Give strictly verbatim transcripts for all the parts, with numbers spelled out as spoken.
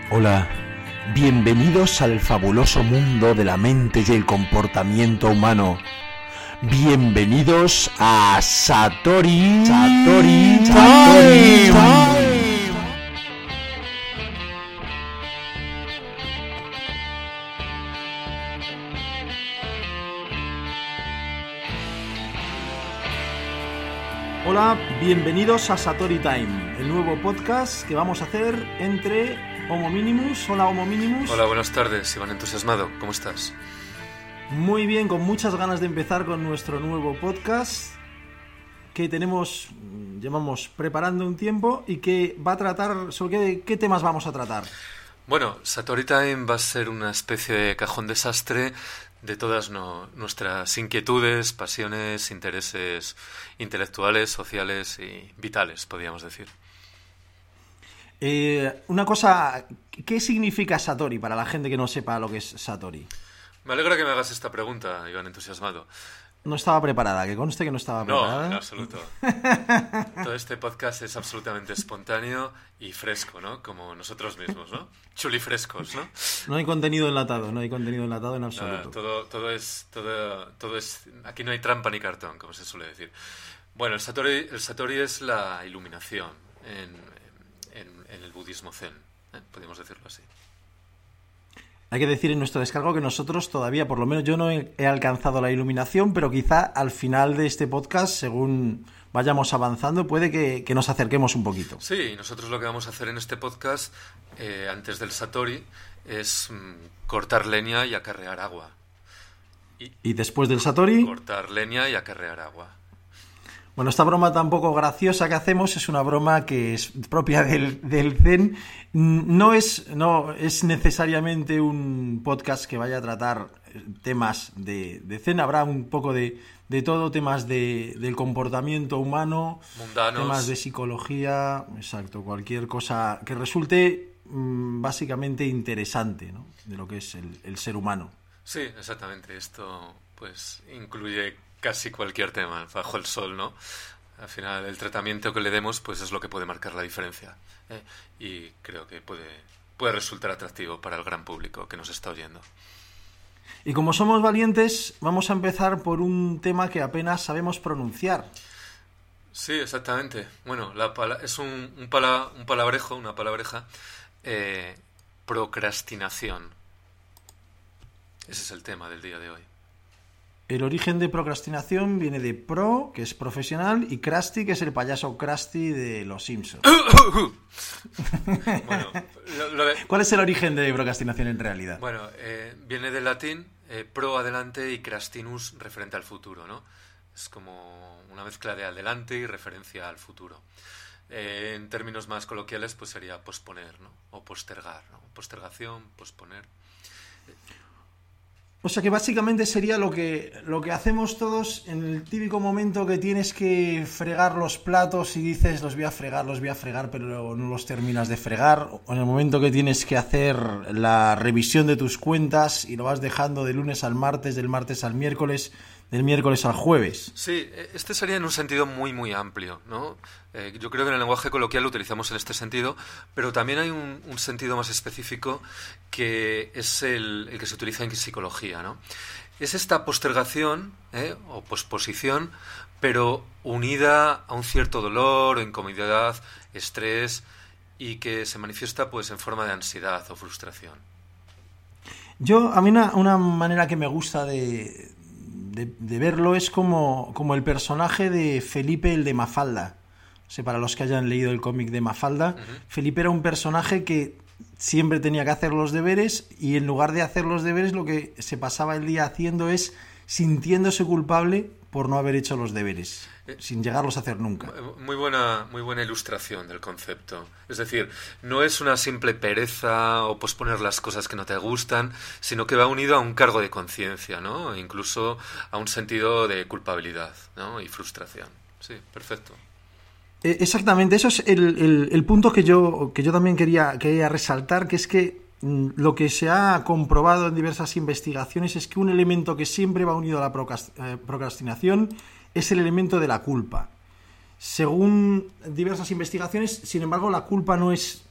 Hola, bienvenidos al fabuloso mundo de la mente y el comportamiento humano. Bienvenidos a Satori, Satori, Satori Time. Hola, bienvenidos a Satori Time, el nuevo podcast que vamos a hacer entre Homo Minimus. Hola, Homo Minimus. Hola, buenas tardes, Iván Entusiasmado, ¿cómo estás? Muy bien, con muchas ganas de empezar con nuestro nuevo podcast que tenemos, llevamos preparando un tiempo y que va a tratar, ¿sobre qué, qué temas vamos a tratar? Bueno, Satori Time va a ser una especie de cajón desastre de todas no, nuestras inquietudes, pasiones, intereses intelectuales, sociales y vitales, podríamos decir. Eh, una cosa, ¿qué significa Satori para la gente que no sepa lo que es Satori? Me alegra que me hagas esta pregunta, Iván Entusiasmado. No estaba preparada, que conste que no estaba preparada. No, en absoluto. Todo este podcast es absolutamente espontáneo y fresco, ¿no? Como nosotros mismos, ¿no? Chulifrescos, ¿no? No hay contenido enlatado, no hay contenido enlatado en absoluto. Nada, todo, todo es, todo, todo es, aquí no hay trampa ni cartón, como se suele decir. Bueno, el Satori, el Satori es la iluminación en, en, en el budismo zen, ¿eh? Podríamos decirlo así. Hay que decir en nuestro descargo que nosotros todavía, por lo menos yo no he, he alcanzado la iluminación, pero quizá al final de este podcast, según vayamos avanzando, puede que, que nos acerquemos un poquito. Sí, nosotros lo que vamos a hacer en este podcast, eh, antes del Satori, es mm, cortar leña y acarrear agua. Y, y después del Satori... Cortar leña y acarrear agua. Bueno, esta broma tan poco graciosa que hacemos es una broma que es propia del, del Zen. No es, no es necesariamente un podcast que vaya a tratar temas de, de Zen. Habrá un poco de, de todo, temas de, del comportamiento humano, mundanos, temas de psicología, exacto, cualquier cosa que resulte mmm, básicamente interesante, ¿no? De lo que es el, el ser humano. Sí, exactamente. Esto pues incluye casi cualquier tema bajo el sol, ¿no? Al final el tratamiento que le demos pues es lo que puede marcar la diferencia, ¿eh? Y creo que puede, puede resultar atractivo para el gran público que nos está oyendo. Y como somos valientes, vamos a empezar por un tema que apenas sabemos pronunciar. Sí, exactamente. Bueno, la pala- es un, un, pala- un palabrejo, una palabreja, eh, procrastinación. Ese es el tema del día de hoy. El origen de procrastinación viene de pro, que es profesional, y Krusty, que es el payaso Krusty de Los Simpsons. Bueno, lo, lo de... ¿Cuál es el origen de procrastinación en realidad? Bueno, eh, viene del latín eh, pro adelante y crastinus referente al futuro, ¿no? Es como una mezcla de adelante y referencia al futuro. Eh, en términos más coloquiales, pues sería posponer, ¿no? O postergar, ¿no? Postergación, posponer. O sea que básicamente sería lo que, lo que hacemos todos en el típico momento que tienes que fregar los platos y dices los voy a fregar, los voy a fregar, pero no los terminas de fregar. O en el momento que tienes que hacer la revisión de tus cuentas y lo vas dejando de lunes al martes, del martes al miércoles, del miércoles al jueves. Sí, este sería en un sentido muy, muy amplio, ¿no? Eh, yo creo que en el lenguaje coloquial lo utilizamos en este sentido, pero también hay un, un sentido más específico que es el, el que se utiliza en psicología, ¿no? Es esta postergación, ¿eh? o posposición, pero unida a un cierto dolor, incomodidad, estrés, y que se manifiesta pues en forma de ansiedad o frustración. Yo, a mí una, una manera que me gusta de... De, de verlo es como, como el personaje de Felipe el de Mafalda. O sea, para los que hayan leído el cómic de Mafalda, uh-huh. Felipe era un personaje que siempre tenía que hacer los deberes y en lugar de hacer los deberes lo que se pasaba el día haciendo es sintiéndose culpable por no haber hecho los deberes, eh, sin llegarlos a hacer nunca. Muy buena, muy buena ilustración del concepto. Es decir, no es una simple pereza o posponer las cosas que no te gustan, sino que va unido a un cargo de conciencia, ¿no? E incluso a un sentido de culpabilidad, ¿no? Y frustración. Sí, perfecto. Eh, exactamente, eso es el, el, el punto que yo, que yo también quería, quería resaltar, que es que mm, lo que se ha comprobado en diversas investigaciones es que un elemento que siempre va unido a la procrastinación es el elemento de la culpa. Según diversas investigaciones, sin embargo, la culpa no es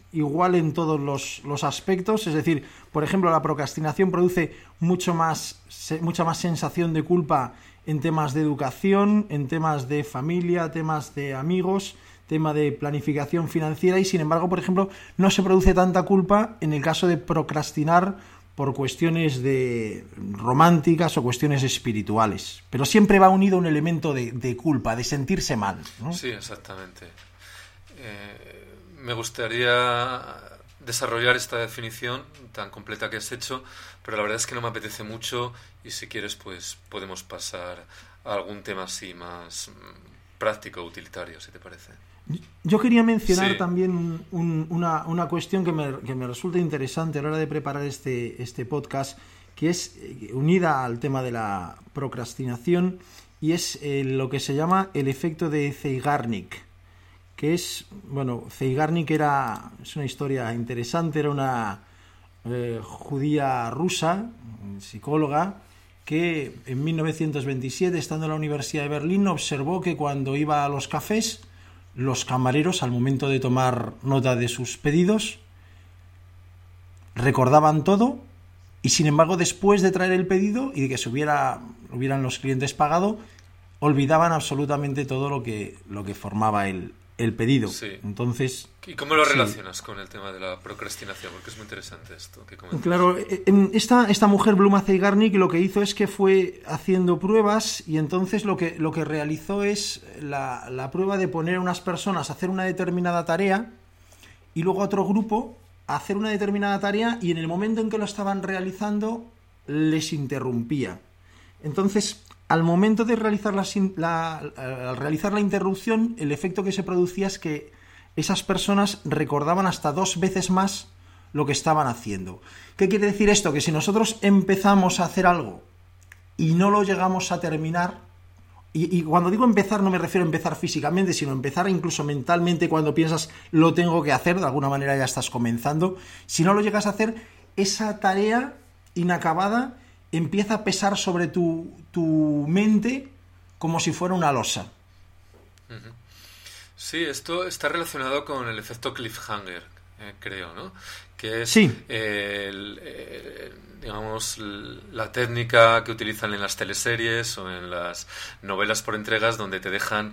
igual en todos los, los aspectos. Es decir, por ejemplo, la procrastinación produce mucho más, se, mucha más sensación de culpa en temas de educación, en temas de familia, temas de amigos, tema de planificación financiera, y sin embargo, por ejemplo, no se produce tanta culpa en el caso de procrastinar por cuestiones de románticas o cuestiones espirituales. Pero siempre va unido un elemento de, de culpa, de sentirse mal, ¿no? Sí, exactamente. Eh, me gustaría desarrollar esta definición tan completa que has hecho, pero la verdad es que no me apetece mucho, y si quieres pues podemos pasar a algún tema así más práctico, utilitario, si te parece. Yo quería mencionar sí. también un, una, una cuestión que me, que me resulta interesante a la hora de preparar este, este podcast, que es unida al tema de la procrastinación, y es eh, lo que se llama el efecto de Zeigarnik, que es, bueno, Zeigarnik era, es una historia interesante, era una eh, judía rusa, psicóloga, que en mil novecientos veintisiete, estando en la Universidad de Berlín, observó que cuando iba a los cafés, los camareros, al momento de tomar nota de sus pedidos, recordaban todo, y sin embargo, después de traer el pedido y de que se hubiera, hubieran los clientes pagado, olvidaban absolutamente todo lo que, lo que formaba el, el pedido. Sí. Entonces, ¿y cómo lo sí. relacionas con el tema de la procrastinación? Porque es muy interesante esto que comentas. Claro, esta, esta mujer, Bluma Zeigarnik, lo que hizo es que fue haciendo pruebas, y entonces lo que, lo que realizó es la, la prueba de poner a unas personas a hacer una determinada tarea y luego a otro grupo a hacer una determinada tarea, y en el momento en que lo estaban realizando les interrumpía. Entonces, al momento de realizar la, la, al realizar la interrupción, el efecto que se producía es que esas personas recordaban hasta dos veces más lo que estaban haciendo. ¿Qué quiere decir esto? Que si nosotros empezamos a hacer algo y no lo llegamos a terminar, y, y cuando digo empezar no me refiero a empezar físicamente, sino empezar incluso mentalmente, cuando piensas lo tengo que hacer, de alguna manera ya estás comenzando. Si no lo llegas a hacer, esa tarea inacabada empieza a pesar sobre tu, tu mente como si fuera una losa. Uh-huh. Sí, esto está relacionado con el efecto cliffhanger, eh, creo, ¿no? Que es, sí. eh, el, eh, digamos, la técnica que utilizan en las teleseries o en las novelas por entregas, donde te dejan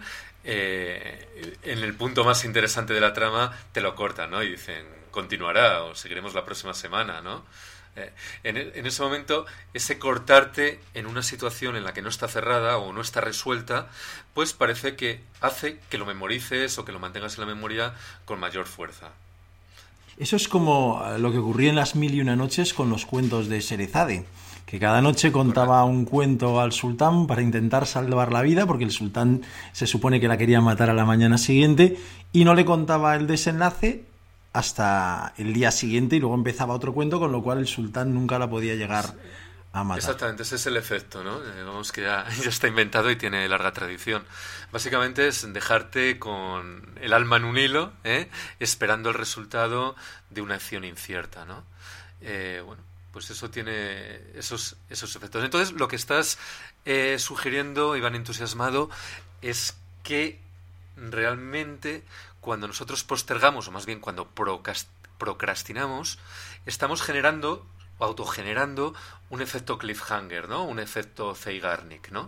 eh, en el punto más interesante de la trama, te lo cortan, ¿no? Y dicen, continuará o seguiremos la próxima semana, ¿no? Eh, en, en ese momento, ese cortarte en una situación en la que no está cerrada o no está resuelta, pues parece que hace que lo memorices o que lo mantengas en la memoria con mayor fuerza. Eso es como lo que ocurría en las mil y una noches con los cuentos de Sherezade, que cada noche contaba un cuento al sultán para intentar salvar la vida, porque el sultán se supone que la quería matar a la mañana siguiente, y no le contaba el desenlace hasta el día siguiente, y luego empezaba otro cuento, con lo cual el sultán nunca la podía llegar a matar. Exactamente, ese es el efecto, ¿no? Digamos que ya, ya está inventado y tiene larga tradición. Básicamente es dejarte con el alma en un hilo, ¿eh? Esperando el resultado de una acción incierta, ¿no? Eh, bueno, pues eso tiene esos, esos efectos. Entonces, lo que estás eh, sugiriendo, Iván Entusiasmado, es que realmente cuando nosotros postergamos, o más bien cuando procrastinamos, estamos generando, autogenerando un efecto cliffhanger, ¿no? Un efecto Zeigarnik, ¿no?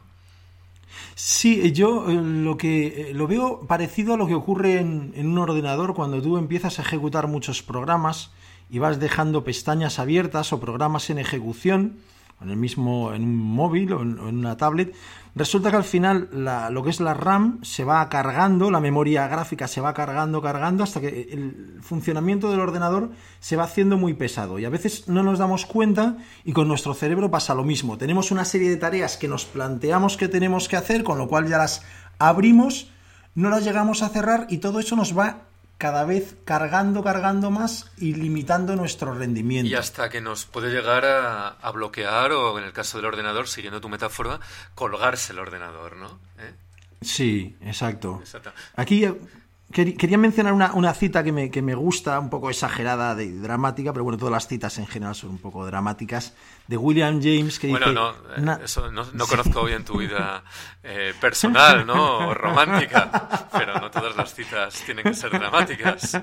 Sí, yo eh, lo que eh, lo veo parecido a lo que ocurre en, en un ordenador cuando tú empiezas a ejecutar muchos programas y vas dejando pestañas abiertas o programas en ejecución, en el mismo, en un móvil o en, o en una tablet. Resulta que al final la, lo que es la RAM se va cargando, la memoria gráfica se va cargando, cargando, hasta que el funcionamiento del ordenador se va haciendo muy pesado. Y a veces no nos damos cuenta, y con nuestro cerebro pasa lo mismo. Tenemos una serie de tareas que nos planteamos que tenemos que hacer, con lo cual ya las abrimos, no las llegamos a cerrar, y todo eso nos va cada vez cargando, cargando más y limitando nuestro rendimiento. Y hasta que nos puede llegar a, a bloquear, o en el caso del ordenador, siguiendo tu metáfora, colgarse el ordenador, ¿no? ¿Eh? Sí, exacto. Exacto. Aquí Quería mencionar una, una cita que me, que me gusta, un poco exagerada, de, dramática, pero bueno, todas las citas en general son un poco dramáticas, de William James, que bueno, dice... no, na- eso, no, no conozco bien tu vida eh, personal, ¿no? O romántica, pero no todas las citas tienen que ser dramáticas.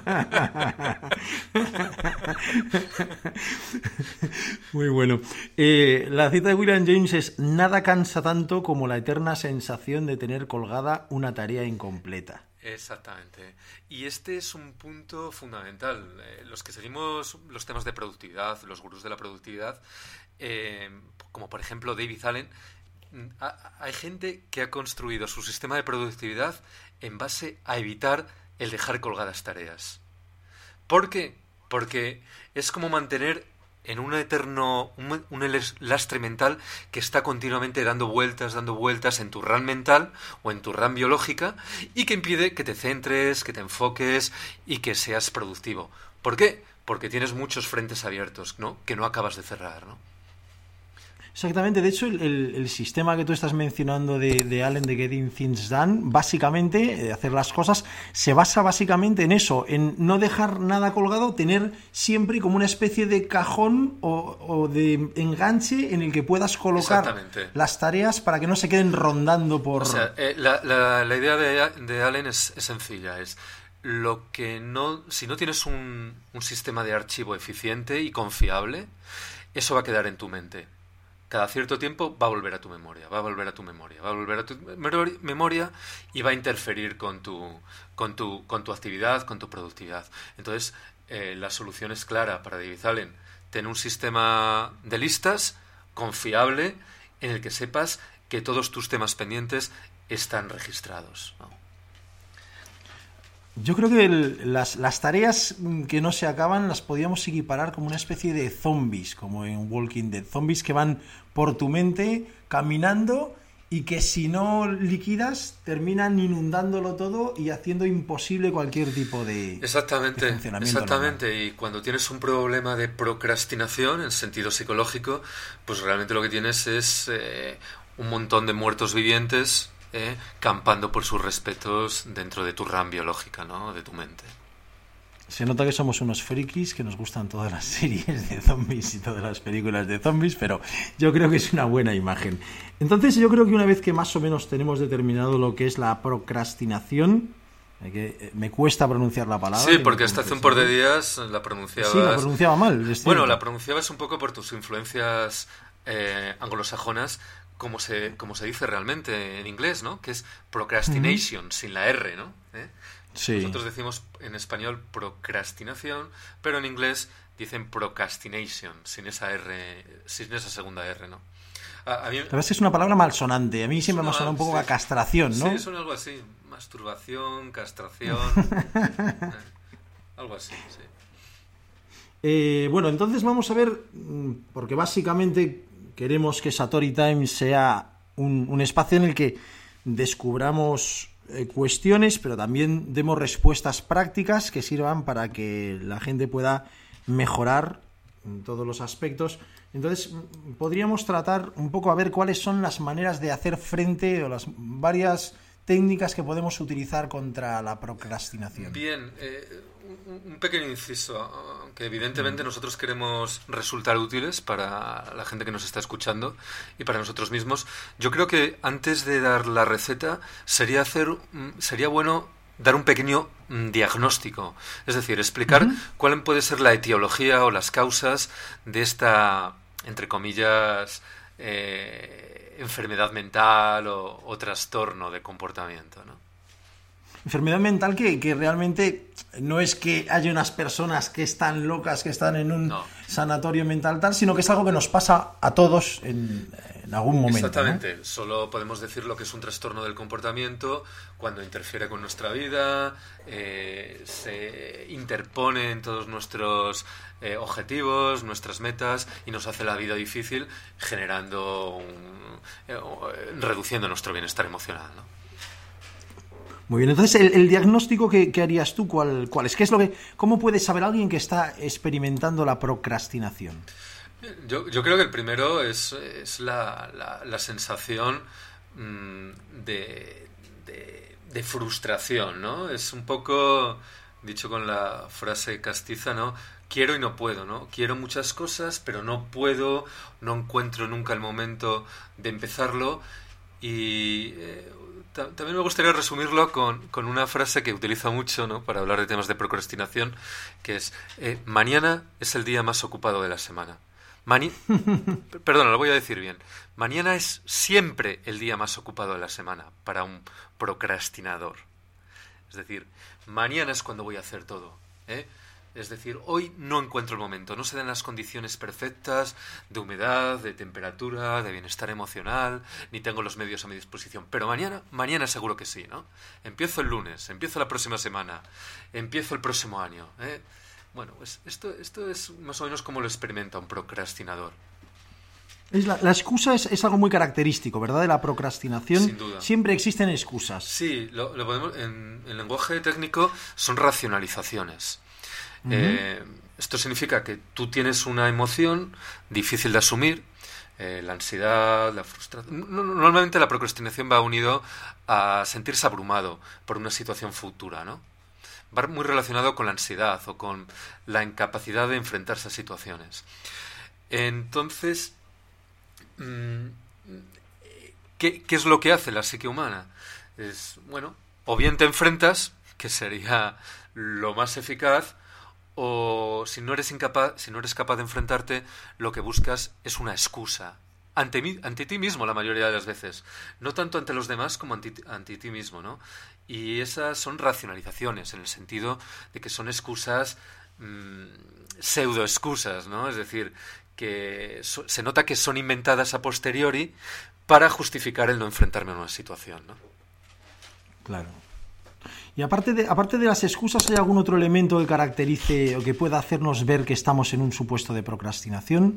Muy bueno. Eh, la cita de William James es: nada cansa tanto como la eterna sensación de tener colgada una tarea incompleta. Exactamente. Y este es un punto fundamental. Eh, los que seguimos los temas de productividad, los gurús de la productividad, eh, como por ejemplo David Allen, ha, hay gente que ha construido su sistema de productividad en base a evitar el dejar colgadas tareas. ¿Por qué? Porque es como mantener en un eterno, un, un lastre mental que está continuamente dando vueltas, dando vueltas en tu RAM mental o en tu RAM biológica, y que impide que te centres, que te enfoques y que seas productivo. ¿Por qué? Porque tienes muchos frentes abiertos, ¿no? Que no acabas de cerrar, ¿no? Exactamente, de hecho el, el, el sistema que tú estás mencionando de, de Allen, de Getting Things Done, básicamente, de hacer las cosas, se basa básicamente en eso, en no dejar nada colgado, tener siempre como una especie de cajón o, o de enganche en el que puedas colocar las tareas para que no se queden rondando por... O sea, eh, la, la, la idea de, de Allen es, es sencilla, es lo que no, si no tienes un, un sistema de archivo eficiente y confiable, eso va a quedar en tu mente. Cada cierto tiempo va a volver a tu memoria, va a volver a tu memoria, va a volver a tu memoria y va a interferir con tu, con tu, con tu actividad, con tu productividad. Entonces, eh, la solución es clara para David Allen: ten un sistema de listas confiable en el que sepas que todos tus temas pendientes están registrados, ¿no? Yo creo que el, las, las tareas que no se acaban las podíamos equiparar como una especie de zombies, como en Walking Dead. Zombies que van por tu mente caminando y que si no liquidas terminan inundándolo todo y haciendo imposible cualquier tipo de, exactamente, de funcionamiento. Exactamente, normal. Y cuando tienes un problema de procrastinación en sentido psicológico, pues realmente lo que tienes es eh, un montón de muertos vivientes Eh, campando por sus respetos dentro de tu RAM biológica, ¿no? De tu mente. Se nota que somos unos frikis, que nos gustan todas las series de zombies y todas las películas de zombies, pero yo creo que es una buena imagen. Entonces yo creo que una vez que más o menos tenemos determinado lo que es la procrastinación, que me cuesta pronunciar la palabra. Sí, porque hasta hace un par de días la pronunciabas... Sí, la pronunciaba mal. Bueno, la pronunciabas un poco por tus influencias eh, anglosajonas, como se, como se dice realmente en inglés, ¿no? Que es procrastination, uh-huh. sin la R, ¿no? ¿Eh? Sí. Nosotros decimos en español procrastinación, pero en inglés dicen procrastination, sin esa R, sin esa segunda R, ¿no? A, a mí, la verdad es que es una palabra malsonante. A mí siempre me ha sonado un poco sí. a castración, ¿no? Sí, suena algo así. Masturbación, castración... eh, algo así, sí. Eh, bueno, entonces vamos a ver, porque básicamente... queremos que Satori Times sea un, un espacio en el que descubramos eh, cuestiones, pero también demos respuestas prácticas que sirvan para que la gente pueda mejorar en todos los aspectos. Entonces, podríamos tratar un poco a ver cuáles son las maneras de hacer frente o las varias técnicas que podemos utilizar contra la procrastinación. Bien, eh, un pequeño inciso, aunque evidentemente mm. nosotros queremos resultar útiles para la gente que nos está escuchando y para nosotros mismos. Yo creo que antes de dar la receta sería hacer, sería bueno dar un pequeño diagnóstico, es decir, explicar uh-huh. cuál puede ser la etiología o las causas de esta, entre comillas, eh, enfermedad mental o, o trastorno de comportamiento, ¿no? Enfermedad mental que, que realmente no es que haya unas personas que están locas, que están en un no. sanatorio mental tal, sino que es algo que nos pasa a todos en, en algún momento. Exactamente. ¿no? Solo podemos decir lo que es un trastorno del comportamiento cuando interfiere con nuestra vida, eh, se interpone en todos nuestros eh, objetivos, nuestras metas y nos hace la vida difícil, generando, un, eh, reduciendo nuestro bienestar emocional, ¿no? Muy bien, entonces el, el diagnóstico que, que harías tú, ¿cuál, cuál es? ¿Qué es lo que, ¿Cómo puede saber alguien que está experimentando la procrastinación? Yo, yo creo que el primero es, es la, la, la sensación mmm, de, de, de frustración, ¿no? Es un poco, dicho con la frase castiza, ¿no? Quiero y no puedo, ¿no? Quiero muchas cosas, pero no puedo, no encuentro nunca el momento de empezarlo. Y eh, ta- también me gustaría resumirlo con, con una frase que utilizo mucho, ¿no? Para hablar de temas de procrastinación, que es, eh, mañana es el día más ocupado de la semana. Mani- Perdona, lo voy a decir bien. Mañana es siempre el día más ocupado de la semana para un procrastinador. Es decir, mañana es cuando voy a hacer todo, ¿eh? Es decir, hoy no encuentro el momento, no se dan las condiciones perfectas de humedad, de temperatura, de bienestar emocional, ni tengo los medios a mi disposición. Pero mañana, mañana seguro que sí, ¿no? Empiezo el lunes, empiezo la próxima semana, empiezo el próximo año, ¿eh? Bueno, pues esto, esto es más o menos como lo experimenta un procrastinador. Es la, la excusa es, es algo muy característico, ¿verdad? De la procrastinación. Sin duda. Siempre existen excusas. Sí, lo, lo podemos, en, en lenguaje técnico son racionalizaciones. Uh-huh. Eh, esto significa que tú tienes una emoción difícil de asumir, eh, la ansiedad, la frustración. Normalmente la procrastinación va unido a sentirse abrumado por una situación futura, ¿no? Va muy relacionado con la ansiedad o con la incapacidad de enfrentarse a situaciones. Entonces, ¿qué, qué es lo que hace la psique humana? Es, bueno, o bien te enfrentas, que sería lo más eficaz, o si no eres incapaz, si no eres capaz de enfrentarte, lo que buscas es una excusa ante, mí, ante ti mismo la mayoría de las veces, no tanto ante los demás como ante, ante ti mismo, ¿no? Y esas son racionalizaciones en el sentido de que son excusas, mmm, pseudo excusas, ¿no? Es decir, que so, se nota que son inventadas a posteriori para justificar el no enfrentarme a una situación, ¿no? Claro. Y aparte de, aparte de las excusas, ¿hay algún otro elemento que caracterice o que pueda hacernos ver que estamos en un supuesto de procrastinación?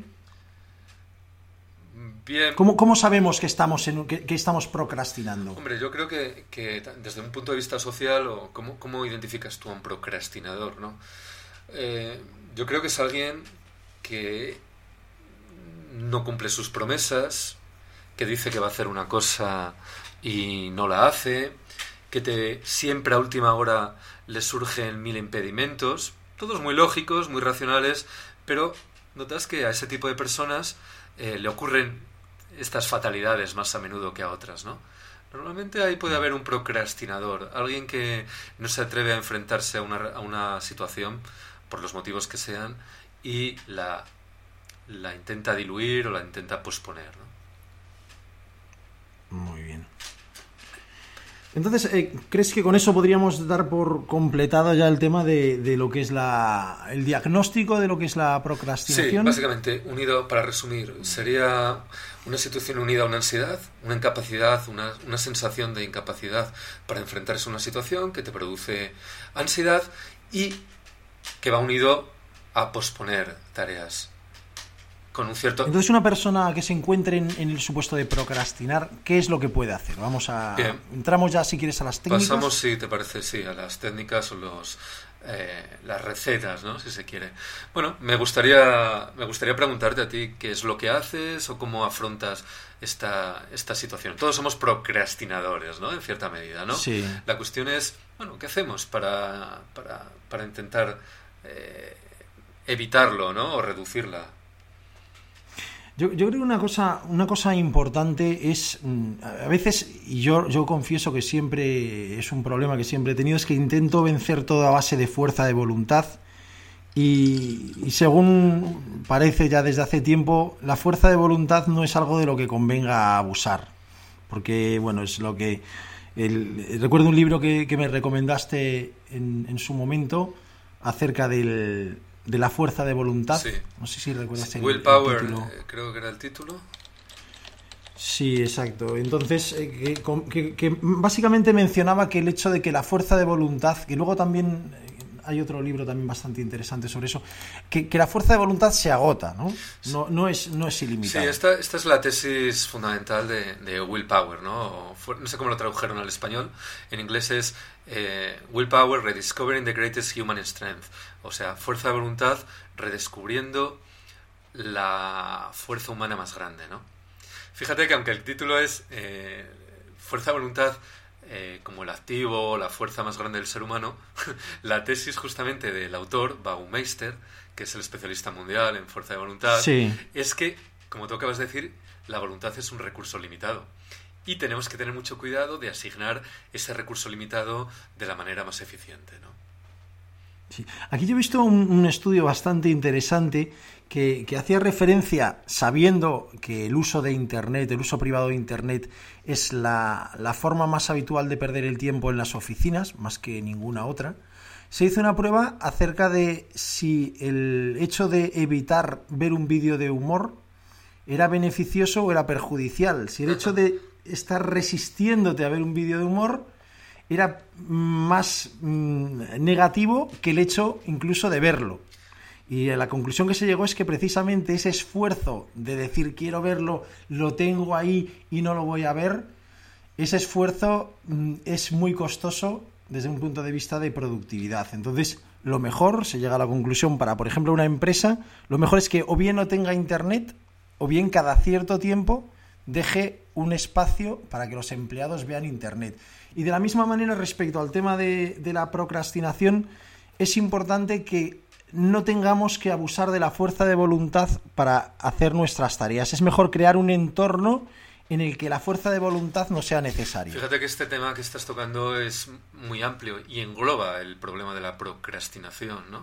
Bien. ¿Cómo, cómo sabemos que estamos, en, que, que estamos procrastinando? Hombre, yo creo que, que desde un punto de vista social, o ¿cómo, cómo identificas tú a un procrastinador, ¿no? Eh, yo creo que es alguien que no cumple sus promesas, que dice que va a hacer una cosa y no la hace, que te, siempre a última hora le surgen mil impedimentos, todos muy lógicos, muy racionales, pero notas que a ese tipo de personas eh, le ocurren estas fatalidades más a menudo que a otras, ¿no? Normalmente ahí puede haber un procrastinador, alguien que no se atreve a enfrentarse a una, a una situación, por los motivos que sean, y la, la intenta diluir o la intenta posponer, ¿no? Muy bien. Entonces, eh, ¿crees que con eso podríamos dar por completado ya el tema de, de lo que es la, el diagnóstico de lo que es la procrastinación? Sí, básicamente, unido, para resumir, sería una situación unida a una ansiedad, una incapacidad, una, una sensación de incapacidad para enfrentarse a una situación que te produce ansiedad y que va unido a posponer tareas. Con un cierto... Entonces, una persona que se encuentre en, en el supuesto de procrastinar, ¿qué es lo que puede hacer? Vamos a... Bien. Entramos ya, si quieres, a las técnicas. Pasamos, si te parece, sí, a las técnicas o los, eh, las recetas, ¿no? Si se quiere. Bueno, me gustaría, me gustaría preguntarte a ti qué es lo que haces o cómo afrontas esta, esta situación. Todos somos procrastinadores, ¿no? En cierta medida, ¿no? Sí. La cuestión es, bueno, ¿qué hacemos para, para, para intentar eh, evitarlo, ¿no? O reducirla. Yo, yo creo que una cosa, una cosa importante es, a veces, y yo, yo confieso que siempre es un problema que siempre he tenido, es que intento vencer todo a base de fuerza de voluntad y, y según parece ya desde hace tiempo, la fuerza de voluntad no es algo de lo que convenga abusar, porque, bueno, es lo que... El, recuerdo un libro que, que me recomendaste en, en su momento acerca del... de la fuerza de voluntad. Sí. No sé si recuerdas el, Willpower, el título. Eh, creo que era el título. Sí, exacto. Entonces, eh, que, que, que básicamente mencionaba que el hecho de que la fuerza de voluntad, que luego también eh, hay otro libro también bastante interesante sobre eso, que, que la fuerza de voluntad se agota, ¿no? No, no es, no es ilimitada. Sí, esta, esta es la tesis fundamental de, de Willpower, ¿no? No sé cómo lo tradujeron al español. En inglés es eh, Willpower, Rediscovering the Greatest Human Strength. O sea, fuerza de voluntad, redescubriendo la fuerza humana más grande, ¿no? Fíjate que aunque el título es eh, fuerza de voluntad eh, como el activo, la fuerza más grande del ser humano, la tesis justamente del autor, Baumeister, que es el especialista mundial en fuerza de voluntad, sí. es que, como tú acabas de decir, la voluntad es un recurso limitado. Y tenemos que tener mucho cuidado de asignar ese recurso limitado de la manera más eficiente, ¿no? Sí. Aquí yo he visto un, un estudio bastante interesante que, que hacía referencia, sabiendo que el uso de Internet, el uso privado de Internet, es la, la forma más habitual de perder el tiempo en las oficinas, más que ninguna otra. Se hizo una prueba acerca de si el hecho de evitar ver un vídeo de humor era beneficioso o era perjudicial. Si el hecho de estar resistiéndote a ver un vídeo de humor era más mmm, negativo que el hecho incluso de verlo. Y la conclusión que se llegó es que precisamente ese esfuerzo de decir quiero verlo, lo tengo ahí y no lo voy a ver, ese esfuerzo mmm, es muy costoso desde un punto de vista de productividad. Entonces, lo mejor, se llega a la conclusión para, por ejemplo, una empresa, lo mejor es que o bien no tenga Internet o bien cada cierto tiempo deje un espacio para que los empleados vean Internet. Y de la misma manera, respecto al tema de, de la procrastinación, es importante que no tengamos que abusar de la fuerza de voluntad para hacer nuestras tareas. Es mejor crear un entorno en el que la fuerza de voluntad no sea necesaria. Fíjate que este tema que estás tocando es muy amplio y engloba el problema de la procrastinación, ¿no?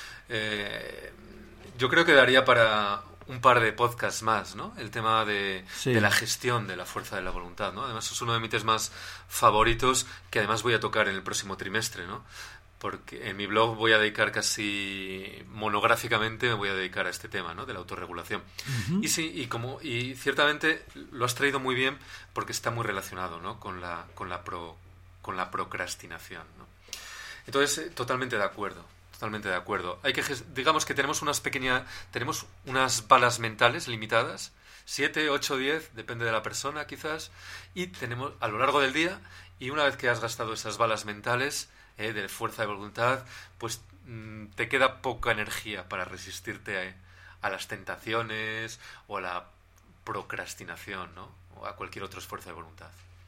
Eh, yo creo que daría para un par de podcasts más, ¿no? El tema de, sí. de la gestión de la fuerza de la voluntad, ¿no? Además es uno de mis temas favoritos que además voy a tocar en el próximo trimestre, ¿no? Porque en mi blog voy a dedicar casi monográficamente, me voy a dedicar a este tema, ¿no? De la autorregulación. Uh-huh. Y sí, y como y ciertamente lo has traído muy bien porque está muy relacionado, ¿no? Con la con la pro, con la procrastinación, ¿no? Entonces, totalmente de acuerdo. Totalmente de acuerdo. Hay que, digamos que tenemos unas pequeñas, tenemos unas balas mentales limitadas, siete, ocho, diez, depende de la persona quizás, y tenemos a lo largo del día, y una vez que has gastado esas balas mentales eh, de fuerza de voluntad, pues mmm, te queda poca energía para resistirte a, a las tentaciones o a la procrastinación, ¿no? O a cualquier otro esfuerzo de voluntad.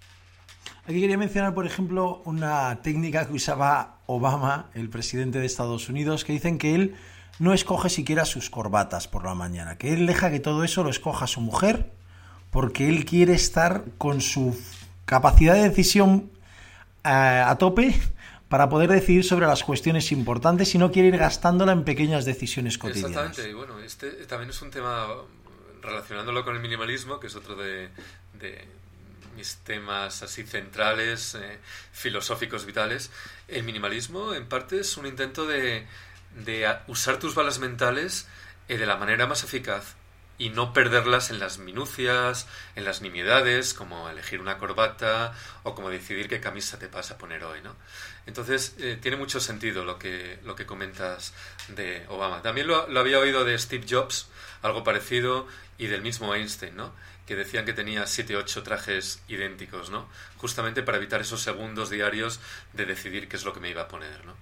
Aquí quería mencionar, por ejemplo, una técnica que usaba Obama, el presidente de Estados Unidos, que dicen que él no escoge siquiera sus corbatas por la mañana, que él deja que todo eso lo escoja su mujer, porque él quiere estar con su capacidad de decisión a, a tope para poder decidir sobre las cuestiones importantes y no quiere ir gastándola en pequeñas decisiones cotidianas. Exactamente, y bueno, este también es un tema relacionándolo con el minimalismo, que es otro de... de mis temas así centrales, eh, filosóficos, vitales. El minimalismo, en parte, es un intento de, de usar tus balas mentales eh, de la manera más eficaz y no perderlas en las minucias, en las nimiedades, como elegir una corbata o como decidir qué camisa te vas a poner hoy, ¿no? Entonces, eh, tiene mucho sentido lo que, lo que comentas de Obama. También lo, lo había oído de Steve Jobs, algo parecido, y del mismo Einstein, ¿no? Que decían que tenía siete, ocho trajes idénticos, ¿no? Justamente para evitar esos segundos diarios de decidir qué es lo que me iba a poner, ¿no?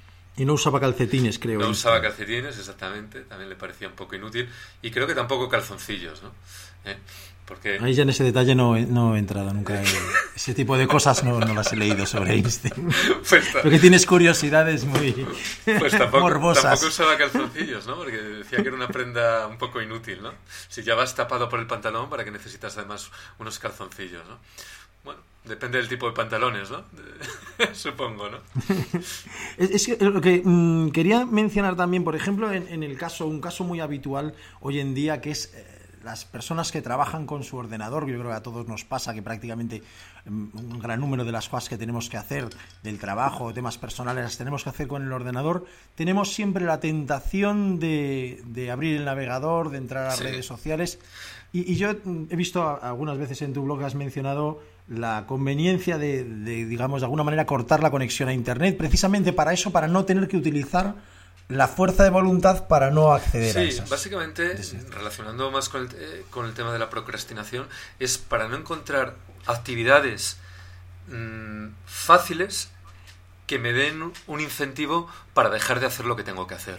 Y no usaba calcetines, creo. No usaba calcetines, exactamente. También le parecía un poco inútil. Y creo que tampoco calzoncillos, ¿no? ¿Eh? Porque... Ahí ya en ese detalle no, no he entrado nunca. He, ese tipo de cosas no, no las he leído sobre Einstein. Pues ta... Porque tienes curiosidades muy pues tampoco, morbosas. Tampoco usaba calzoncillos, ¿no? Porque decía que era una prenda un poco inútil, ¿no? Si ya vas tapado por el pantalón, ¿para qué necesitas además unos calzoncillos, ¿no? Bueno, depende del tipo de pantalones, ¿no? Supongo, ¿no? Es, es que lo que mmm, quería mencionar también, por ejemplo, en, en el caso, un caso muy habitual hoy en día, que es eh, las personas que trabajan con su ordenador. Yo creo que a todos nos pasa que prácticamente un gran número de las cosas que tenemos que hacer del trabajo, temas personales, las tenemos que hacer con el ordenador. Tenemos siempre la tentación de, de abrir el navegador, de entrar a las sí. redes sociales. Y, y yo he visto algunas veces en tu blog que has mencionado la conveniencia de, de, digamos, de alguna manera cortar la conexión a Internet, precisamente para eso, para no tener que utilizar la fuerza de voluntad para no acceder sí, a esas. Sí, básicamente, relacionando más con el, eh, con el tema de la procrastinación, es para no encontrar actividades mmm, fáciles que me den un incentivo para dejar de hacer lo que tengo que hacer.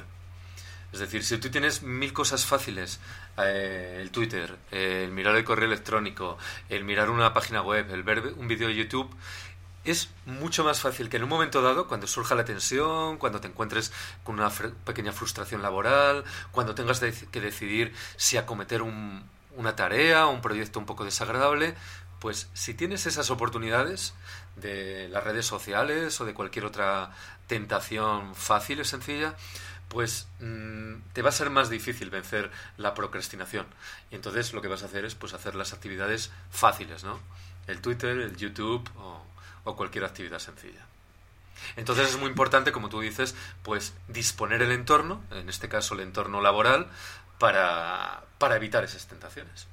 Es decir, si tú tienes mil cosas fáciles, eh, el Twitter, eh, el mirar el correo electrónico, el mirar una página web, el ver un vídeo de YouTube, es mucho más fácil que en un momento dado, cuando surja la tensión, cuando te encuentres con una fr- pequeña frustración laboral, cuando tengas de- que decidir si acometer un, una tarea o un proyecto un poco desagradable, pues si tienes esas oportunidades de las redes sociales o de cualquier otra tentación fácil y sencilla, pues mmm, te va a ser más difícil vencer la procrastinación. Y entonces lo que vas a hacer es pues hacer las actividades fáciles, ¿no? El Twitter, el YouTube o, o cualquier actividad sencilla. Entonces es muy importante, como tú dices, pues disponer el entorno, en este caso el entorno laboral, para, para evitar esas tentaciones.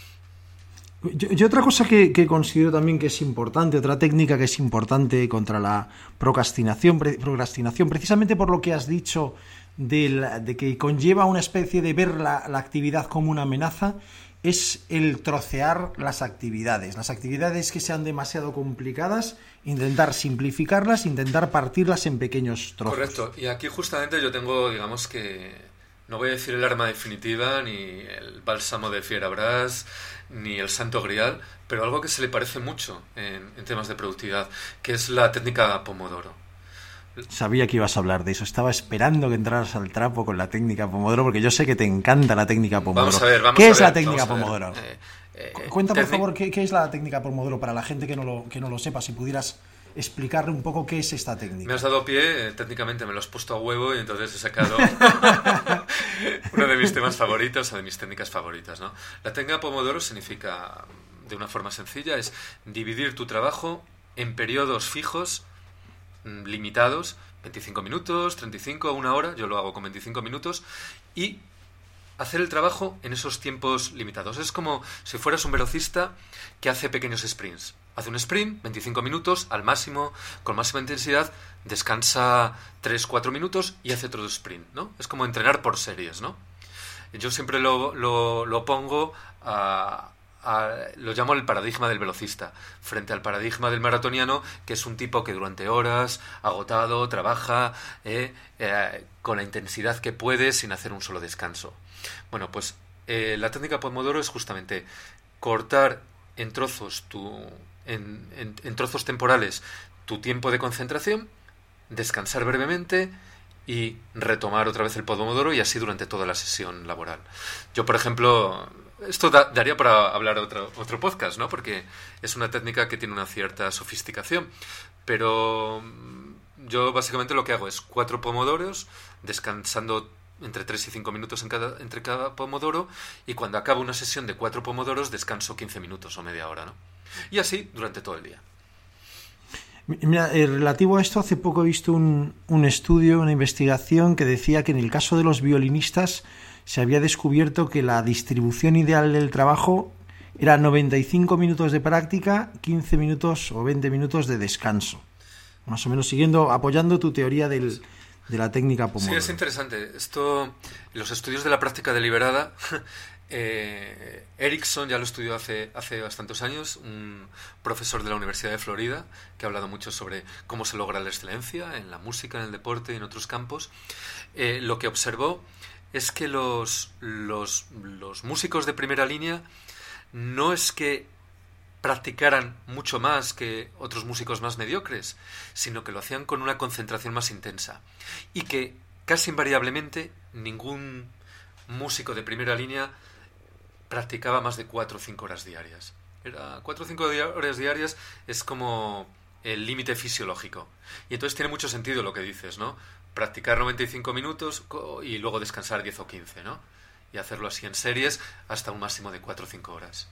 Yo, yo otra cosa que, que considero también que es importante, otra técnica que es importante contra la procrastinación, pre, procrastinación precisamente por lo que has dicho de, la, de que conlleva una especie de ver la, la actividad como una amenaza, es el trocear las actividades. Las actividades que sean demasiado complicadas, intentar simplificarlas, intentar partirlas en pequeños trozos. Correcto, y aquí justamente yo tengo, digamos que, no voy a decir el arma definitiva, ni el bálsamo de Fierabras, ni el santo grial, pero algo que se le parece mucho en, en temas de productividad, que es la técnica Pomodoro. Sabía que ibas a hablar de eso. Estaba esperando que entraras al trapo con la técnica Pomodoro, porque yo sé que te encanta la técnica Pomodoro. Vamos a ver, vamos ¿Qué a es ver, la técnica vamos a Pomodoro? ver. Eh, eh, Cuenta, por técnic- favor, ¿qué, qué es la técnica Pomodoro para la gente que no lo, que no lo sepa? Si pudieras explicarle un poco qué es esta técnica. Me has dado pie, eh, técnicamente me lo has puesto a huevo y entonces he sacado uno de mis temas favoritos o de mis técnicas favoritas, ¿no? La técnica Pomodoro significa, de una forma sencilla, es dividir tu trabajo en periodos fijos, mm, limitados, veinticinco minutos, treinta y cinco, una hora, yo lo hago con veinticinco minutos, y hacer el trabajo en esos tiempos limitados. Es como si fueras un velocista que hace pequeños sprints. Hace un sprint, veinticinco minutos, al máximo, con máxima intensidad, descansa tres cuatro minutos y hace otro sprint, ¿no? Es como entrenar por series, ¿no? Yo siempre lo, lo, lo pongo a... A, lo llamo el paradigma del velocista, frente al paradigma del maratoniano, que es un tipo que durante horas, agotado, trabaja eh, eh, con la intensidad que puede sin hacer un solo descanso. Bueno, pues eh, la técnica Pomodoro es justamente cortar en trozos, tu, en, en, en trozos temporales tu tiempo de concentración, descansar brevemente y retomar otra vez el Pomodoro, y así durante toda la sesión laboral. Yo, por ejemplo... Esto da, daría para hablar otro, otro podcast, ¿no? Porque es una técnica que tiene una cierta sofisticación. Pero yo básicamente lo que hago es cuatro pomodoros, descansando entre tres y cinco minutos en cada, entre cada pomodoro, y cuando acabo una sesión de cuatro pomodoros descanso quince minutos o media hora, ¿no? Y así durante todo el día. Mira, eh, relativo a esto, hace poco he visto un, un estudio, una investigación que decía que en el caso de los violinistas se había descubierto que la distribución ideal del trabajo era noventa y cinco minutos de práctica, quince minutos o veinte minutos de descanso. Más o menos siguiendo, apoyando tu teoría del, de la técnica Pomodoro. Sí, es interesante. Esto, los estudios de la práctica deliberada, eh, Erickson ya lo estudió hace, hace bastantes años, un profesor de la Universidad de Florida, que ha hablado mucho sobre cómo se logra la excelencia en la música, en el deporte y en otros campos. Eh, lo que observó es que los, los, los músicos de primera línea no es que practicaran mucho más que otros músicos más mediocres, sino que lo hacían con una concentración más intensa. Y que casi invariablemente ningún músico de primera línea practicaba más de cuatro o cinco horas diarias. Era cuatro o cinco horas diarias es como el límite fisiológico. Y entonces tiene mucho sentido lo que dices, ¿no? Practicar noventa y cinco minutos y luego descansar diez o quince, ¿no? Y hacerlo así en series hasta un máximo de cuatro o cinco horas.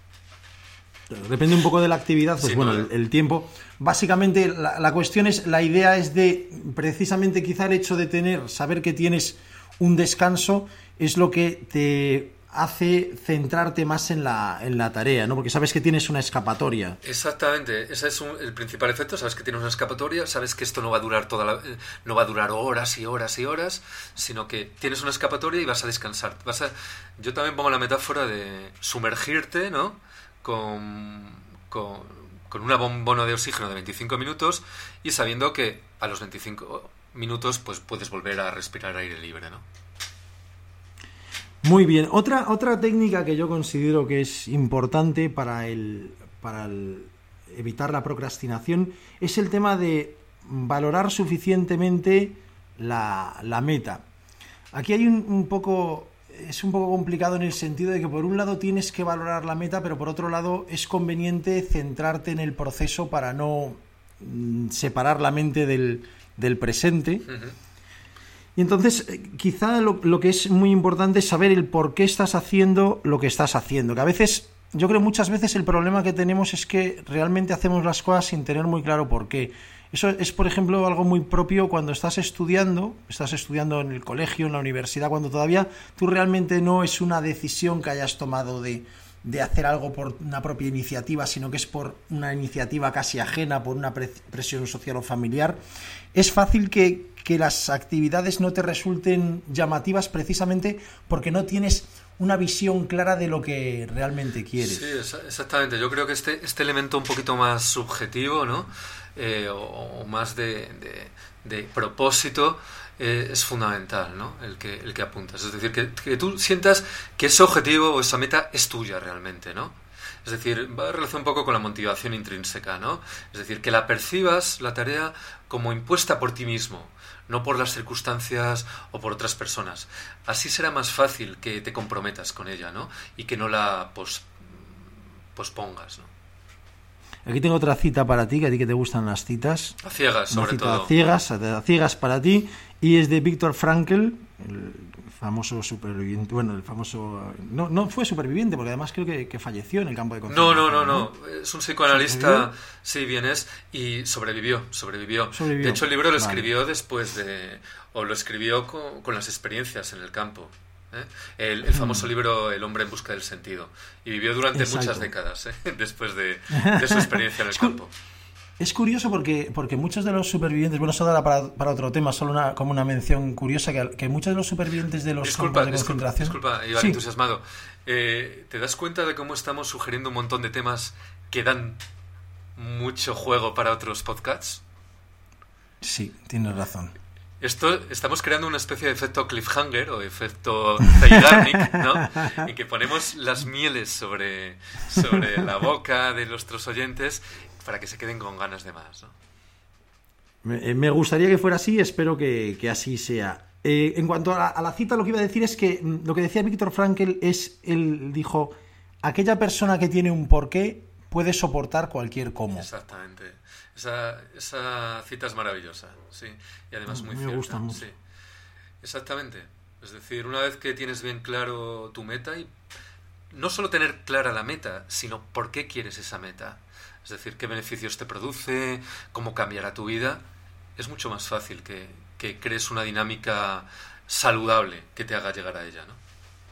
Depende un poco de la actividad, pues sí, bueno, el, el tiempo. Básicamente la, la cuestión es, la idea es de, precisamente quizá el hecho de tener, saber que tienes un descanso es lo que te hace centrarte más en la, en la tarea, ¿no? Porque sabes que tienes una escapatoria. Exactamente, ese es un, el principal efecto. Sabes que tienes una escapatoria, sabes que esto no va a durar toda la, no va a durar horas y horas y horas, sino que tienes una escapatoria y vas a descansar. Vas a, yo también pongo la metáfora de sumergirte, ¿no? Con, con, con una bombona de oxígeno de veinticinco minutos y sabiendo que a los veinticinco minutos pues puedes volver a respirar aire libre, ¿no? Muy bien. Otra, otra técnica que yo considero que es importante para el, para el, evitar la procrastinación es el tema de valorar suficientemente la, la meta. Aquí hay un, un poco, es un poco complicado en el sentido de que por un lado tienes que valorar la meta, pero por otro lado es conveniente centrarte en el proceso para no mm, separar la mente del, del presente. Uh-huh. Y entonces quizá lo, lo que es muy importante es saber el por qué estás haciendo lo que estás haciendo, que a veces, yo creo muchas veces el problema que tenemos es que realmente hacemos las cosas sin tener muy claro por qué. Eso es, por ejemplo, algo muy propio cuando estás estudiando, estás estudiando en el colegio, en la universidad, cuando todavía tú realmente no es una decisión que hayas tomado de, de hacer algo por una propia iniciativa, sino que es por una iniciativa casi ajena, por una presión social o familiar. Es fácil que, que las actividades no te resulten llamativas precisamente porque no tienes una visión clara de lo que realmente quieres. Sí, exactamente. Yo creo que este, este elemento un poquito más subjetivo, ¿no? Eh, o, o más de, de, de propósito eh, es fundamental, ¿no? El que, el que apuntas. Es decir, que, que tú sientas que ese objetivo o esa meta es tuya realmente, ¿no? Es decir, va en relación un poco con la motivación intrínseca, ¿no? Es decir, que la percibas, la tarea, como impuesta por ti mismo, no por las circunstancias o por otras personas. Así será más fácil que te comprometas con ella, ¿no? Y que no la pos, pospongas, ¿no? Aquí tengo otra cita para ti, que a ti que te gustan las citas. A ciegas, sobre Una cita todo. A ciegas, a ciegas para ti, y es de Viktor Frankl, el famoso superviviente, bueno, el famoso... No, no fue superviviente, porque además creo que, que falleció en el campo de concentración. No, no, no, no, es un psicoanalista, sí, bien es, y sobrevivió, sobrevivió. sobrevivió. De hecho, el libro lo escribió vale. después de... o lo escribió con, con las experiencias en el campo. ¿Eh? El, el famoso libro El hombre en busca del sentido, y vivió durante Exacto. muchas décadas ¿eh? después de, de su experiencia en el campo. Es curioso porque, porque muchos de los supervivientes, bueno, eso dará para, para otro tema, solo una, como una mención curiosa, que, que muchos de los supervivientes de los disculpa, campos de disculpa, concentración... Disculpa, Iván, sí. entusiasmado. Eh, ¿Te das cuenta de cómo estamos sugiriendo un montón de temas que dan mucho juego para otros podcasts? Sí, tienes razón. Esto, estamos creando una especie de efecto cliffhanger o efecto Zeigarnik, ¿no? En que ponemos las mieles sobre, sobre la boca de nuestros oyentes para que se queden con ganas de más, ¿no? Me, me gustaría que fuera así, espero que, que así sea. Eh, en cuanto a la, a la cita, lo que iba a decir es que lo que decía Viktor Frankl es, él dijo, aquella persona que tiene un porqué puede soportar cualquier cómo. Exactamente. Esa, esa cita es maravillosa, sí, y además muy me cierta. Gusta mucho. Sí. Exactamente. Es decir, una vez que tienes bien claro tu meta, y no solo tener clara la meta, sino por qué quieres esa meta. Es decir, qué beneficios te produce, cómo cambiará tu vida, es mucho más fácil que, que crees una dinámica saludable que te haga llegar a ella, ¿no?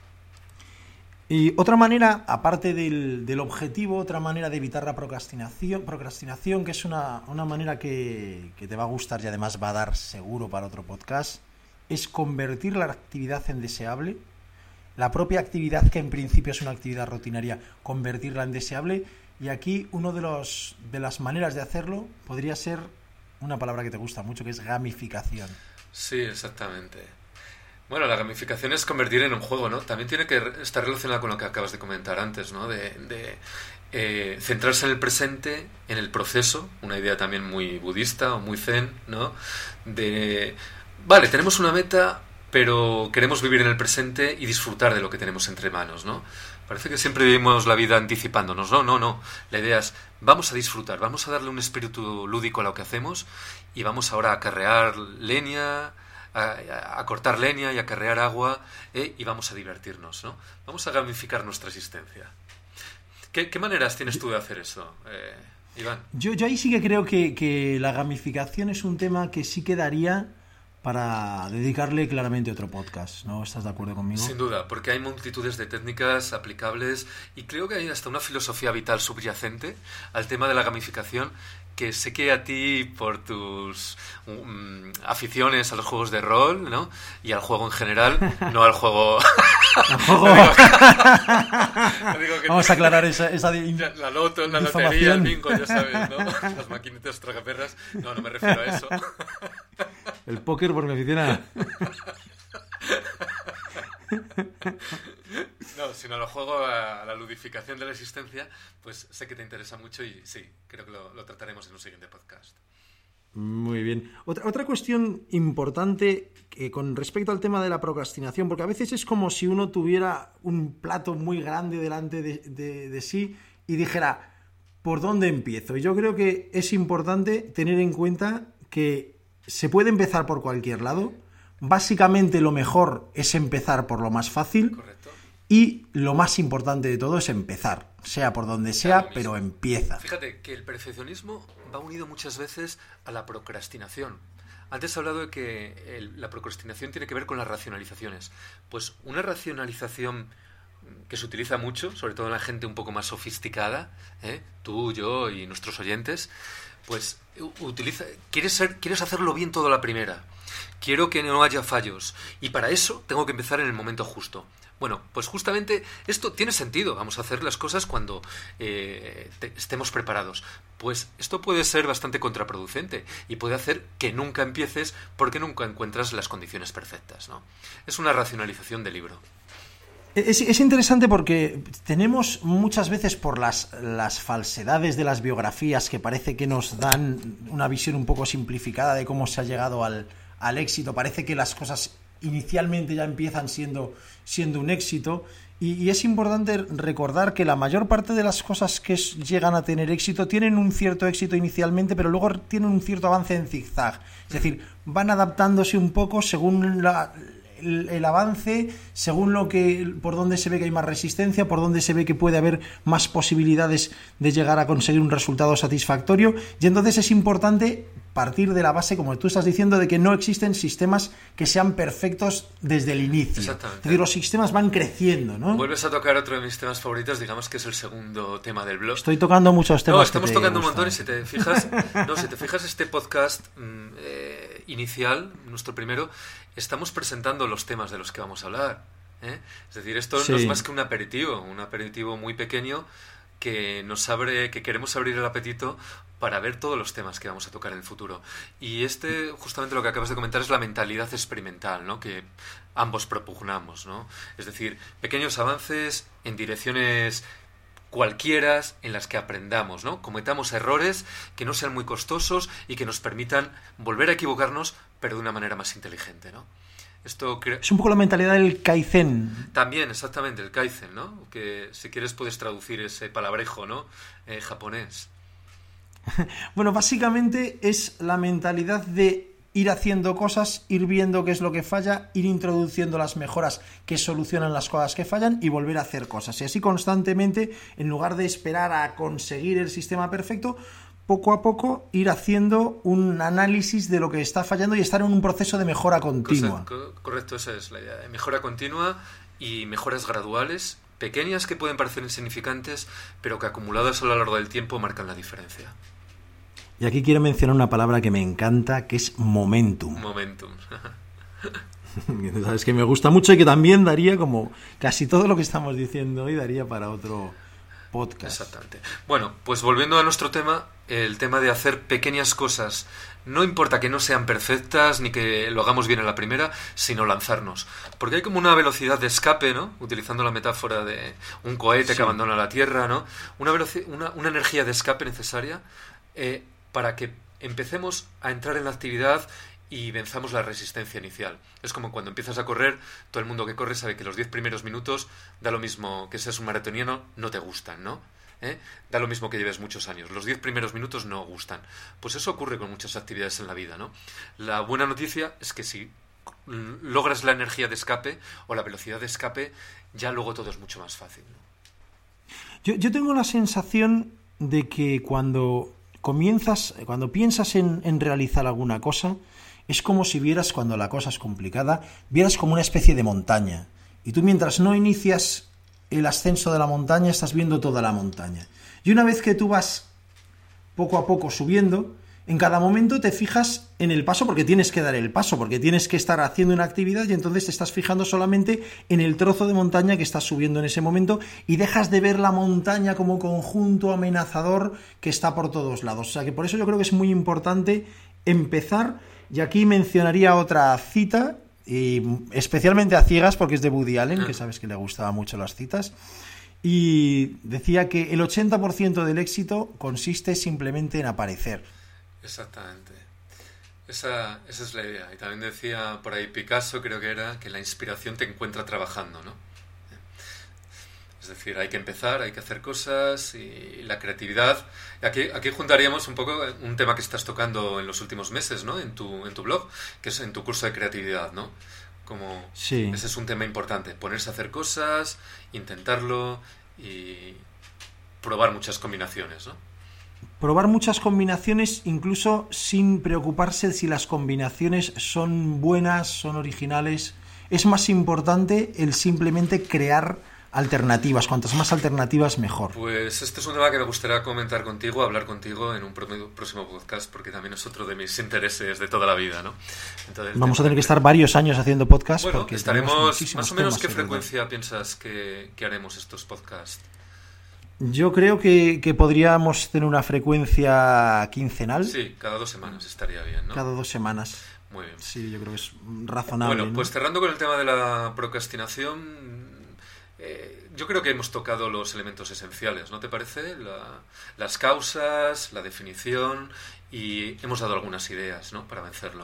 Y otra manera, aparte del, del objetivo, otra manera de evitar la procrastinación, procrastinación que es una, una manera que, que te va a gustar y además va a dar seguro para otro podcast, es convertir la actividad en deseable. La propia actividad, que en principio es una actividad rutinaria, convertirla en deseable. Y aquí uno de los de las maneras de hacerlo podría ser una palabra que te gusta mucho, que es gamificación. Sí, exactamente. Bueno, la gamificación es convertir en un juego, ¿no? También tiene que estar relacionada con lo que acabas de comentar antes, ¿no? De, de eh, centrarse en el presente, en el proceso, una idea también muy budista o muy zen, ¿no? De, vale, tenemos una meta, pero queremos vivir en el presente y disfrutar de lo que tenemos entre manos, ¿no? Parece que siempre vivimos la vida anticipándonos. No, no, no. La idea es, vamos a disfrutar, vamos a darle un espíritu lúdico a lo que hacemos y vamos ahora a acarrear leña... A, a cortar leña y a acarrear agua eh, y vamos a divertirnos, ¿no? Vamos a gamificar nuestra existencia. ¿Qué, qué maneras tienes tú de hacer eso, eh, Iván? Yo, yo ahí sí que creo que, que la gamificación es un tema que sí quedaría para dedicarle claramente otro podcast, ¿no? ¿Estás de acuerdo conmigo? Sin duda, porque hay multitudes de técnicas aplicables y creo que hay hasta una filosofía vital subyacente al tema de la gamificación, que sé que a ti, por tus um, aficiones a los juegos de rol, ¿no? Y al juego en general, no al juego... ¿Al juego? no digo, no digo que Vamos te... a aclarar esa... esa de... La loto, la lotería, el bingo, ya sabes, ¿no? Las maquinitas tragaperras. No, no me refiero a eso. El póker por mi oficina. No, sino lo juego a la ludificación de la existencia, pues sé que te interesa mucho y sí, creo que lo, lo trataremos en un siguiente podcast. Muy bien. Otra, otra cuestión importante que con respecto al tema de la procrastinación, porque a veces es como si uno tuviera un plato muy grande delante de, de, de sí y dijera, ¿por dónde empiezo? Y yo creo que es importante tener en cuenta que se puede empezar por cualquier lado. Básicamente lo mejor es empezar por lo más fácil. Correcto. Y lo más importante de todo es empezar, sea por donde sea, pero empieza. Fíjate que el perfeccionismo va unido muchas veces a la procrastinación. Antes he hablado de que el, la procrastinación tiene que ver con las racionalizaciones. Pues una racionalización que se utiliza mucho, sobre todo en la gente un poco más sofisticada, ¿eh? Tú, yo y nuestros oyentes, pues utiliza, quieres ser, quieres hacerlo bien todo a la primera. Quiero que no haya fallos y para eso tengo que empezar en el momento justo. Bueno, pues justamente esto tiene sentido. Vamos a hacer las cosas cuando eh, te, estemos preparados. Pues esto puede ser bastante contraproducente y puede hacer que nunca empieces porque nunca encuentras las condiciones perfectas, ¿no? Es una racionalización del libro. Es, es interesante porque tenemos muchas veces por las, las falsedades de las biografías que parece que nos dan una visión un poco simplificada de cómo se ha llegado al, al éxito. Parece que las cosas inicialmente ya empiezan siendo, siendo un éxito y, y es importante recordar que la mayor parte de las cosas que es, llegan a tener éxito tienen un cierto éxito inicialmente, pero luego tienen un cierto avance en zigzag. Es decir, van adaptándose un poco según la... El, el avance, según lo que por dónde se ve que hay más resistencia, por dónde se ve que puede haber más posibilidades de llegar a conseguir un resultado satisfactorio, y entonces es importante partir de la base, como tú estás diciendo, de que no existen sistemas que sean perfectos desde el inicio. Exactamente. Es decir, los sistemas van creciendo, ¿no? Vuelves a tocar otro de mis temas favoritos, digamos que es el segundo tema del blog. Estoy tocando muchos temas. No, estamos que tocando gustan. un montón y si te fijas, no, si te fijas este podcast eh, inicial, nuestro primero, estamos presentando los temas de los que vamos a hablar, ¿eh? Es decir, esto Sí. no es más que un aperitivo, un aperitivo muy pequeño que nos abre, que queremos abrir el apetito para ver todos los temas que vamos a tocar en el futuro. Y este, justamente lo que acabas de comentar, es la mentalidad experimental, ¿no? Que ambos propugnamos, ¿no? Es decir, pequeños avances en direcciones cualquiera en las que aprendamos, ¿no? Cometamos errores que no sean muy costosos y que nos permitan volver a equivocarnos, pero de una manera más inteligente, ¿no? Esto cre- Es un poco la mentalidad del Kaizen. También, exactamente, el Kaizen, ¿no? Que si quieres puedes traducir ese palabrejo, ¿no? Eh, japonés. Bueno, básicamente es la mentalidad de ir haciendo cosas, ir viendo qué es lo que falla, ir introduciendo las mejoras que solucionan las cosas que fallan y volver a hacer cosas. Y así constantemente, en lugar de esperar a conseguir el sistema perfecto, poco a poco ir haciendo un análisis de lo que está fallando y estar en un proceso de mejora continua. Cosa, co- correcto, esa es la idea. Mejora continua y mejoras graduales, pequeñas que pueden parecer insignificantes, pero que acumuladas a lo largo del tiempo marcan la diferencia. Y aquí quiero mencionar una palabra que me encanta, que es momentum. Momentum. Sabes que me gusta mucho y que también daría, como casi todo lo que estamos diciendo hoy, daría para otro podcast. Exactamente. Bueno, pues volviendo a nuestro tema, el tema de hacer pequeñas cosas. No importa que no sean perfectas ni que lo hagamos bien en la primera, sino lanzarnos. Porque hay como una velocidad de escape, ¿no? Utilizando la metáfora de un cohete Sí. que abandona la Tierra, ¿no? Una, veloci- una, una energía de escape necesaria eh, para que empecemos a entrar en la actividad y venzamos la resistencia inicial. Es como cuando empiezas a correr, todo el mundo que corre sabe que los diez primeros minutos, da lo mismo que seas un maratoniano, no te gustan, ¿no? ¿Eh? Da lo mismo que lleves muchos años. Los diez primeros minutos no gustan. Pues eso ocurre con muchas actividades en la vida, ¿no? La buena noticia es que si logras la energía de escape o la velocidad de escape, ya luego todo es mucho más fácil, ¿no? Yo, yo tengo la sensación de que cuando comienzas, cuando piensas en, en realizar alguna cosa, es como si vieras, cuando la cosa es complicada, vieras como una especie de montaña. Y tú, mientras no inicias el ascenso de la montaña, estás viendo toda la montaña. Y una vez que tú vas poco a poco subiendo, en cada momento te fijas en el paso, porque tienes que dar el paso, porque tienes que estar haciendo una actividad y entonces te estás fijando solamente en el trozo de montaña que estás subiendo en ese momento y dejas de ver la montaña como conjunto amenazador que está por todos lados. O sea que por eso yo creo que es muy importante empezar, y aquí mencionaría otra cita y especialmente a ciegas porque es de Woody Allen, que sabes que le gustaban mucho las citas, y decía que el ochenta por ciento del éxito consiste simplemente en aparecer. Exactamente. Esa, esa es la idea. Y también decía por ahí Picasso, creo que era, que la inspiración te encuentra trabajando, ¿no? Es decir, hay que empezar, hay que hacer cosas y la creatividad. Aquí, aquí juntaríamos un poco un tema que estás tocando en los últimos meses, ¿no? En tu, en tu blog, que es en tu curso de creatividad, ¿no? Como sí. Ese es un tema importante, ponerse a hacer cosas, intentarlo y probar muchas combinaciones, ¿no? Probar muchas combinaciones, incluso sin preocuparse si las combinaciones son buenas, son originales. Es más importante el simplemente crear alternativas. Cuantas más alternativas, mejor. Pues este es un tema que me gustaría comentar contigo, hablar contigo en un próximo podcast, porque también es otro de mis intereses de toda la vida, ¿no? Entonces, vamos a tener que estar varios años haciendo podcast. Bueno, porque estaremos... Más o menos, ¿qué temas, frecuencia piensas que, que haremos estos podcasts? Yo creo que, que podríamos tener una frecuencia quincenal. Sí, cada dos semanas estaría bien, ¿no? Cada dos semanas. Muy bien. Sí, yo creo que es razonable. Bueno, ¿no? pues cerrando con el tema de la procrastinación, eh, yo creo que hemos tocado los elementos esenciales, ¿no te parece? La, las causas, la definición, y hemos dado algunas ideas, ¿no?, para vencerlo.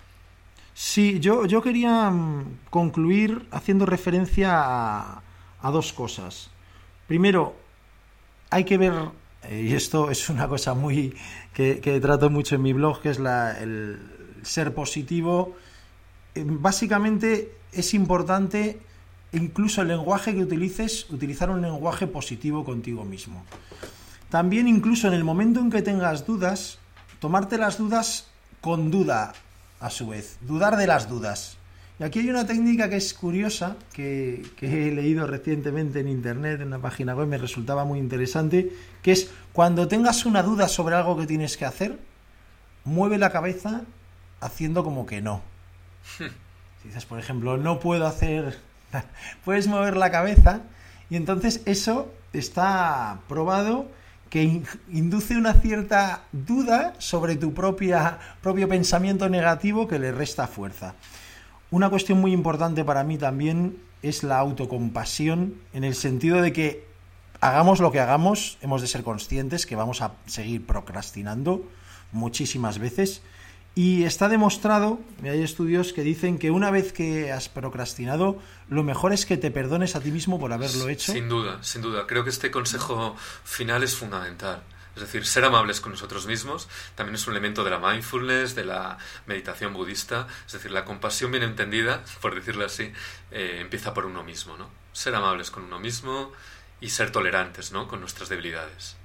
Sí, yo, yo quería concluir haciendo referencia a, a dos cosas. Primero, hay que ver, y esto es una cosa muy que, que trato mucho en mi blog, que es la, el ser positivo. Básicamente es importante, incluso el lenguaje que utilices, utilizar un lenguaje positivo contigo mismo. También, incluso en el momento en que tengas dudas, tomarte las dudas con duda a su vez, dudar de las dudas. Y aquí hay una técnica que es curiosa, que, que he leído recientemente en internet, en una página web, me resultaba muy interesante, que es cuando tengas una duda sobre algo que tienes que hacer, mueve la cabeza haciendo como que no. Si dices, por ejemplo, no puedo hacer... puedes mover la cabeza y entonces eso está probado que in- induce una cierta duda sobre tu propia, propio pensamiento negativo que le resta fuerza. Una cuestión muy importante para mí también es la autocompasión, en el sentido de que hagamos lo que hagamos, hemos de ser conscientes que vamos a seguir procrastinando muchísimas veces, y está demostrado, hay estudios que dicen que una vez que has procrastinado, lo mejor es que te perdones a ti mismo por haberlo hecho. Sin duda, sin duda. Creo que este consejo final es fundamental. Es decir, ser amables con nosotros mismos también es un elemento de la mindfulness, de la meditación budista. Es decir, la compasión bien entendida, por decirlo así, eh, empieza por uno mismo, ¿no? Ser amables con uno mismo y ser tolerantes, ¿no?, con nuestras debilidades.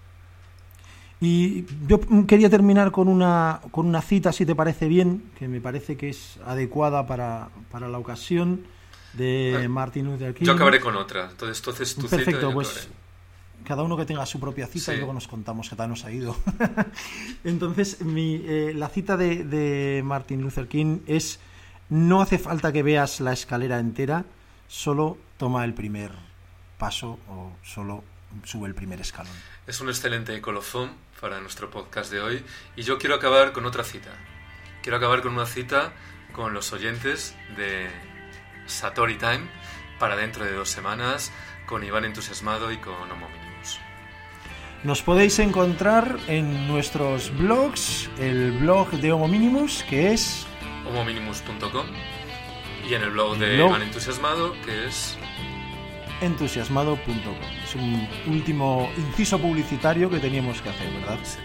Y yo quería terminar con una, con una cita, si te parece bien, que me parece que es adecuada para, para la ocasión, de Martin Luther King. Yo acabaré con otra. Entonces, entonces tu Perfecto, cita y yo pues... acabaré. Cada uno que tenga su propia cita, sí. Y luego nos contamos qué tal nos ha ido. Entonces, mi, eh, la cita de, de Martin Luther King es: no hace falta que veas la escalera entera, solo toma el primer paso o solo sube el primer escalón. Es un excelente colofón para nuestro podcast de hoy, y yo quiero acabar con otra cita. Quiero acabar con una cita con los oyentes de Satori Time para dentro de dos semanas, con Iván Entusiasmado y con Homo Minimus. Nos podéis encontrar en nuestros blogs, el blog de Homo Minimus, que es homo minimus punto com, y en el blog de blog... Iván Entusiasmado, que es entusiasmado punto com. Es un último inciso publicitario que teníamos que hacer, ¿verdad? Sin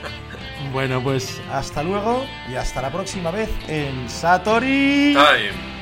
duda. Bueno, pues hasta luego y hasta la próxima vez en Satori Time.